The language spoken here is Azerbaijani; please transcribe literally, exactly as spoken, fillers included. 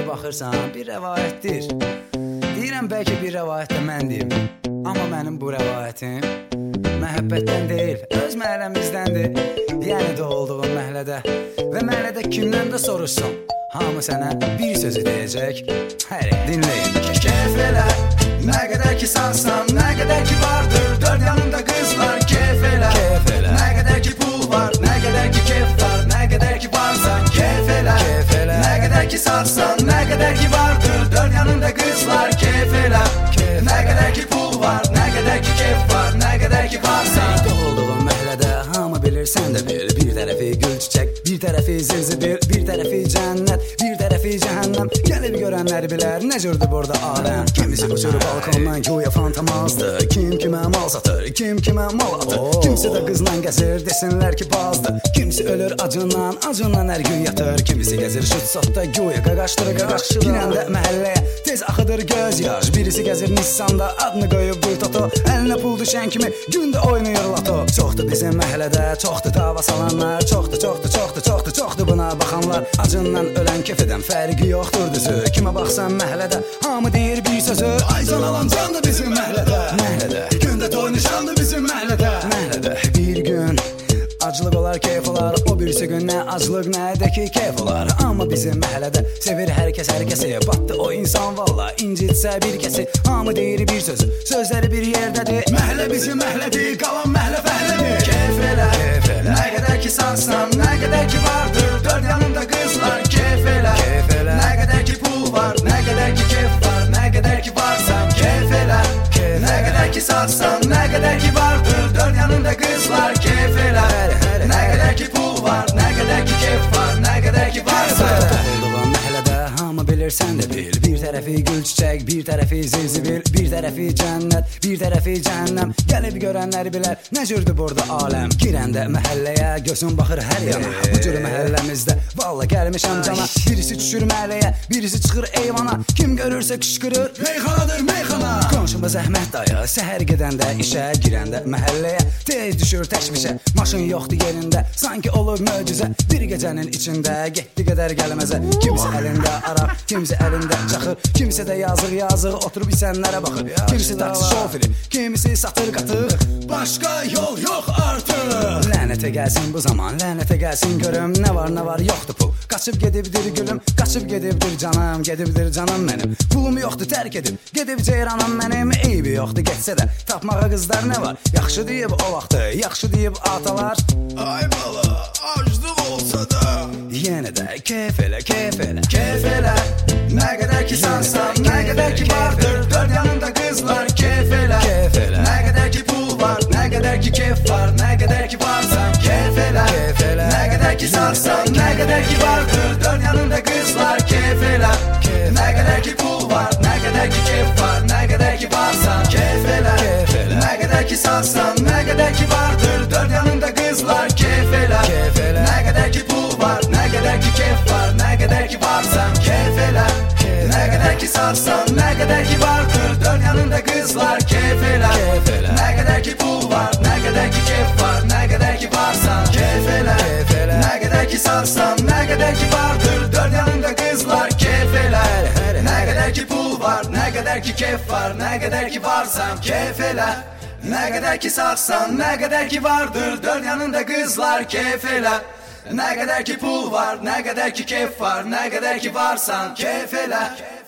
baxırsan, bir rəvayətdir. Deyirəm, bəlkə bir rəvayət də mən deyim. Amma mənim bu rəvayətim məhəbbətdən deyil, öz məhəlləmizdəndir. Yəni də olduğum məhəllədə və məhəllədə kimdən də soruşsun, hamı sənə bir sözü deyəcək. Həri, dinləyin. Keyf elə, nə qədər ki sansan, nə qədər ki vardır dörd yanında qızlar. Keyf elə, Keyf elə. nə qədər ki pul var, nə qədər ki keyf var, nə qədər ki varsan. Keyf elə, Keyf elə. nə qədər ki sarsan, nə qədər ki vardır dörd yanında qızlar. Keyf elə, Keyf nə elə. qədər ki pul var, nə qədər ki keyf var, nə qədər ki varsan. Sən olduğum məhəllədə hamı bilir, sən də bil. Bir tərəfi gül çiçək, bir tərəfi zilzibil, bir tərəfi cənnət, bir tərəfi cəhənnəm. Gəlib görənlər bilər, nə cürdür burada aləm. Kimisi uçur balkondan, güya fantomazdır. Kim kimə mal satır, kim kimə mal atır. Kimisi də qızla gəzir, desinlər ki bazdır. Kimisi ölür acından, acından hər gün yatır. Kimisi gəzir şut satda, güya qaqaşdır, qaqaşdır. Girəndə məhəlləyə tez axıdır göz yaş. Birisi gəzir Nissanda, adını qoyub bir toto. Əlinə pul düşən kimi gündə oynayır lato. Çoxdur bizim məhəllədə, çoxdur dava salanlar. Çoxdur, çoxdur, çoxdur, çoxdur, çoxdur buna baxanlar. Acından ölən kef edən fərqi yoxdur düzü. Kimə baxsan məhəllədə, hamı deyir bir sözü. Aycan alancan da bizim məhəllədə, Məhəllədə, gündə toy nişandı bizim məhəllədə. məhəllədə bir gün aclıq olar, keyf olar. O birisi gün nə aclıq, nə də ki keyf olar. Amma bizim məhəllədə sevir hər kəs hər kəsi. Batdı o insan valla, incitsə bir kəsi. Hamı deyir bir sözü, sözləri bir yerdədir. Məhəllə bizim məhəllədir, qalan məhəllə fəhlədir. Keyf elə, Keyf elə. nə qədər ki sansan, nə qədər ki vardır dörd yanında qızlar. Keyf elə, Keyf elə. nə qədər ki pul var, nə qədər ki keyf var, nə qədər ki varsan. Keyf elə, Keyf nə elə. qədər ki sansan, nə qədər ki vardır dörd yanında qızlar. Keyf elə, Həri, həri, nə həri. qədər ki pul var, nə qədər ki keyf var, nə qədər ki varsan. Olduğum məhəllədə hamı bilir, sən də bil. Bir tərəfi gül çiçək, bir tərəfi zilzibil, bir tərəfi cənnət, bir tərəfi cəhənnəm. Gəlib görənlər bilər, nə cürdür burada aləm. Girəndə məhəlləyə gözün baxır hər yana. Bu cür məhəlləmizdə valla gəlmişəm cana. Birisi düşür məhəlləyə, birisi çıxır eyvana. Kim görürsə qışqırır, Meyxanadır meyxana. qonşuma zəhmət dayı. Səhər gedəndə işə, girəndə məhəlləyə tez düşür təşvişə. Maşın yoxdur yerində, sanki olur möcüzə. Bir gecənin içində getdi qədər gəlməzə. Kimisi əlində araq, kimisi əlində çaxır, kimisi də yazıq yazıq oturub isənlərə baxır. Kimisi taksi şoförü, kimisi satır qatıq. Başqa yol yox artıq. Lənətə gəlsin bu zaman, lənətə gəlsin görüm. Nə var nə var yoxdur pul. Qaçıb gedibdir gülüm, qaçıb gedibdir canım, gedibdir canım mənim. Pulum yoxdur tərk edib, gedib ceyranım mənim. Eybi yoxdur getsə də, tapmağa qızlar nə var? Yaxşı deyib o vaxtı, yaxşı deyib atalar. Ay bala, aclıq olsa da. Yenə də keyf elə, keyf elə. Keyf elə, nə qədər ki sansan, nə qədər ki vardır dörd yanında qızlar. Keyf elə, Keyf elə. nə qədər ki pul var, nə qədər ki keyf var, nə qədər ki varsan. Keyf elə, Keyf elə. nə qədər ki sarsan, nə qədər ki vardır dörd yanında qızlar. Keyf elə, Keyf nə qədər ki pul var, nə qədər ki keyf var, nə qədər ki varsan. Keyf elə, Keyf elə. nə qədər ki sarsan, nə qədər ki vardır dörd yanında qızlar. Keyf elə, Keyf elə. nə qədər ki pul var, nə qədər ki keyf var, nə qədər ki varsan. Keyf elə, Keyf nə elə. qədər ki sarsan, nə qədər ki vardır dörd yanında qızlar. Keyf elə, Keyf elə. nə qədər ki pul var, nə qədər ki keyf var, nə qədər ki varsan. Keyf elə, Keyf elə. nə qədər ki sarsan, nə qədər ki vardır dörd yanında qızlar. Keyf elə, Həri, həri, nə həri. qədər ki pul var, nə qədər ki keyf var, nə qədər ki varsan. Keyf elə, nə qədər ki sarsan, nə qədər ki vardır dörd yanında qızlar. Keyf elə, nə qədər ki pul var, nə qədər ki keyf var, nə qədər ki varsan. Keyf elə.